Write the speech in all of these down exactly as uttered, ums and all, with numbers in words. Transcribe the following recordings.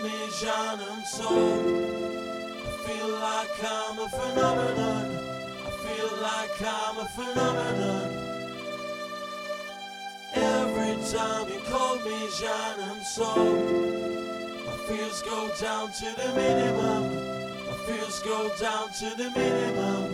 me жаным сон. I feel like I'm a phenomenon. I feel like I'm a phenomenon. Every time you call me жаным сон, my fears go down to the minimum. My fears go down to the minimum.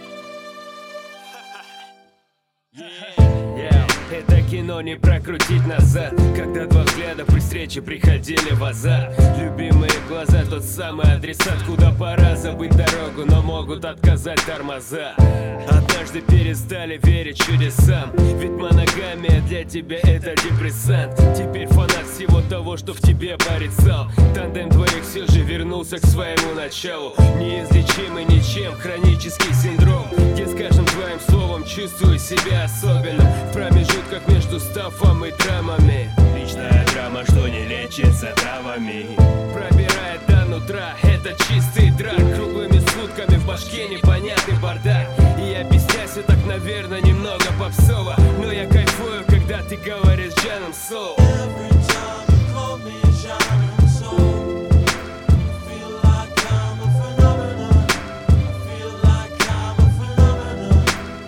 Это кино не прокрутить назад, когда два взгляда при встрече приходили в азарт. Любимые глаза, тот самый адресат, куда пора забыть дорогу, но могут отказать тормоза. Однажды перестали верить чудесам, ведь моногамия для тебя это депрессант. Теперь фанат всего того, что в тебе порицал. Тандем двоих все же вернулся к своему началу. Неизлечимый ничем хронический синдром, где с каждым твоим словом чувствую себя особенным. В промежутках между стафом и драмами. Личная драма, что не лечится травами. Пробирает до нутра, это чистый драк. Круглыми сутками в башке непонятный бардак. И объяснять все так, наверное, немного попсово, но я кайфую, когда ты говоришь жаном соло. Every time you call me жаным сон, I feel like I'm a phenomenon. I feel like I'm a phenomenon.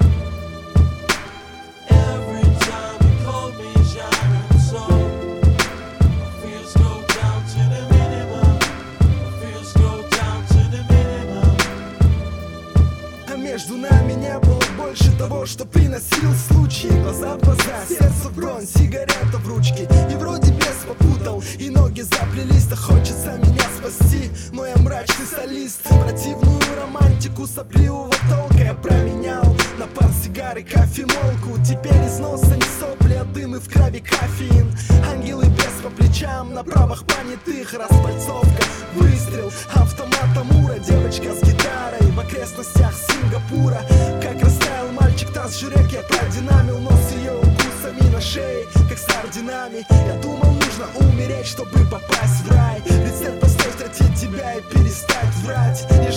Every time you call me жаным сон, my fears go down to the minimum. My fears go down to the minimum. А между нами не было больше того, что приносил случай. Глаза в глаза, сердце в бронь, сигарета в ручке. И вроде без попутал, и ноги заплелись. Да хочется меня спасти, мой мрачный солист. Противную романтику сопливого толка я променял на пар сигар и кофемолку. Теперь из носа не сопли, а дым и в крови кофеин. Ангелы без по плечам, на правах понятых распальцовка, выстрел автомата Мура. Девочка с гитарой в окрестностях Сингапура. Как растаял мальчик Тасжирек, я продинамил нос ее укусами на шее, как с орденами. Я думал, нужно умереть, чтобы попасть в рай. Ведь след постой встретить тебя и перестать врать.